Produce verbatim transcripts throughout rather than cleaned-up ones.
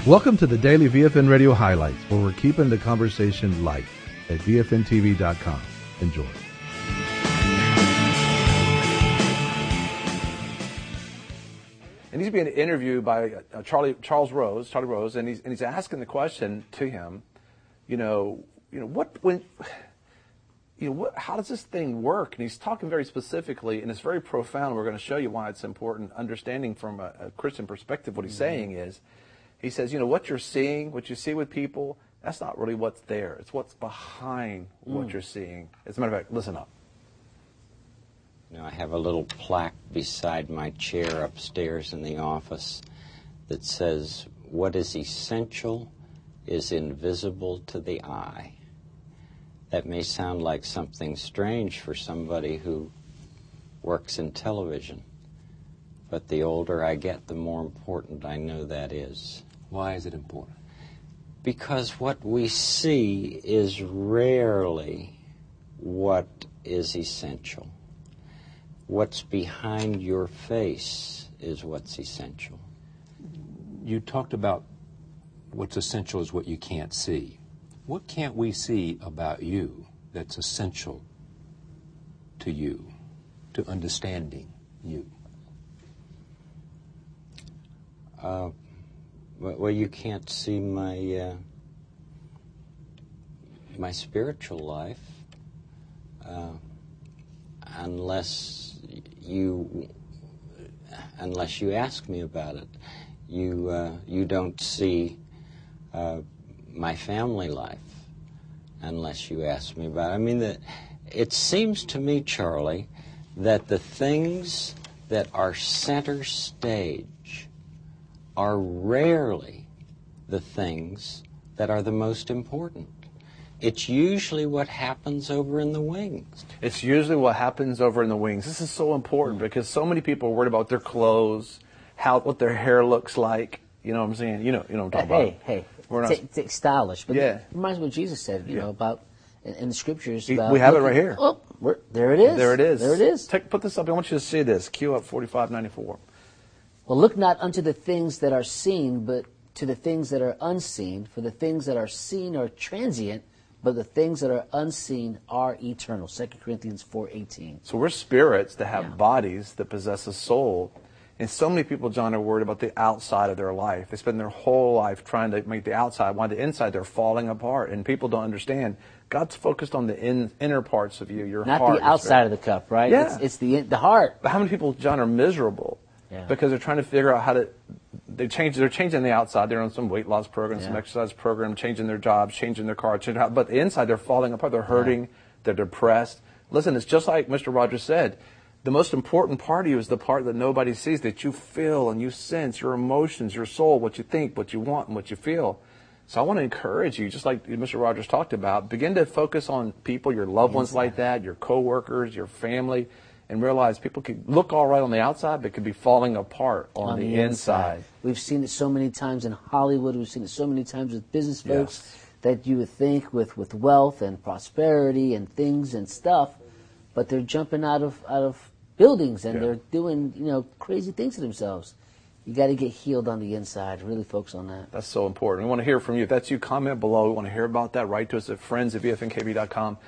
Welcome to the Daily V F N Radio Highlights, where we're keeping the conversation light at V F N T V dot com. Enjoy. And he's being interviewed by uh, Charlie Charles Rose, Charlie Rose, and he's and he's asking the question to him, you know, you know what when, you know what, how does this thing work? And he's talking very specifically, and it's very profound. We're going to show you why it's important. Understanding from a, a Christian perspective, what he's mm-hmm. saying is, he says, you know, what you're seeing, what you see with people, that's not really what's there. It's what's behind mm. what you're seeing. As a matter of fact, listen up. You know, I have a little plaque beside my chair upstairs in the office that says, what is essential is invisible to the eye. That may sound like something strange for somebody who works in television, but the older I get, the more important I know that is. Why is it important? Because what we see is rarely what is essential. What's behind your face is what's essential. You talked about what's essential is what you can't see. What can't we see about you that's essential to you, to understanding you? Uh, well, you can't see my uh, my spiritual life uh, unless you unless you ask me about it. You uh, you don't see uh, my family life unless you ask me about it. I mean, the, it seems to me, Charlie, that the things that are center stage are rarely the things that are the most important. It's usually what happens over in the wings. It's usually what happens over in the wings. This is so important because so many people are worried about their clothes, how what their hair looks like. You know what I'm saying? You know, you know what I'm talking hey, about. Hey, We're hey, not it's stylish, but yeah. it reminds me of what Jesus said. You yeah. know about in, in the scriptures. We, about we have looking, it right here. Oh, we're, there it is. There it is. There it is. Take, put this up. I want you to see this. Cue up forty-five ninety-four. Well, look not unto the things that are seen, but to the things that are unseen. For the things that are seen are transient, but the things that are unseen are eternal. Second Corinthians four eighteen. So we're spirits that have yeah. bodies that possess a soul. And so many people, John, are worried about the outside of their life. They spend their whole life trying to make the outside, while the inside, they're falling apart. And people don't understand. God's focused on the in, inner parts of you, your Not heart. Not the outside of the cup, right? Yeah. It's, it's the the heart. But how many people, John, are miserable yeah. because they're trying to figure out how to, they change, they're changing the outside. They're on some weight loss program, yeah. some exercise program, changing their jobs, changing their car, changing how, but the inside, they're falling apart. They're hurting. Yeah. They're depressed. Listen, it's just like Mister Rogers said. The most important part of you is the part that nobody sees, that you feel and you sense, your emotions, your soul, what you think, what you want, and what you feel. So I want to encourage you, just like Mister Rogers talked about, begin to focus on people, your loved ones like that, your coworkers, your family, and realize people could look all right on the outside, but could be falling apart on, on the, the inside. inside. We've seen it so many times in Hollywood. We've seen it so many times with business folks yes. that you would think with, with wealth and prosperity and things and stuff, but they're jumping out of out of buildings and yeah. they're doing, you know, crazy things to themselves. You got to get healed on the inside. Really focus on that. That's so important. We want to hear from you. If that's you, comment below. We want to hear about that. Write to us at friends at V F N K B dot com.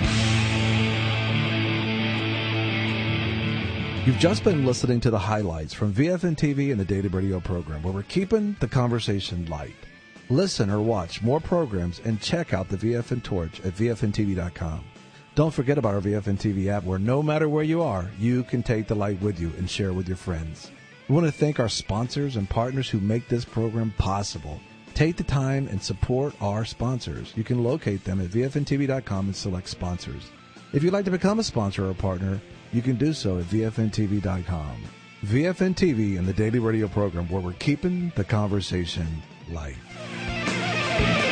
You've just been listening to the highlights from V F N T V and the Daily Radio program, where we're keeping the conversation light. Listen or watch more programs and check out the V F N Torch at V F N T V dot com. Don't forget about our V F N T V app, where no matter where you are, you can take the light with you and share with your friends. We want to thank our sponsors and partners who make this program possible. Take the time and support our sponsors. You can locate them at V F N T V dot com and select sponsors. If you'd like to become a sponsor or a partner, you can do so at V F N T V dot com. V F N T V and the Daily Radio program, where we're keeping the conversation light.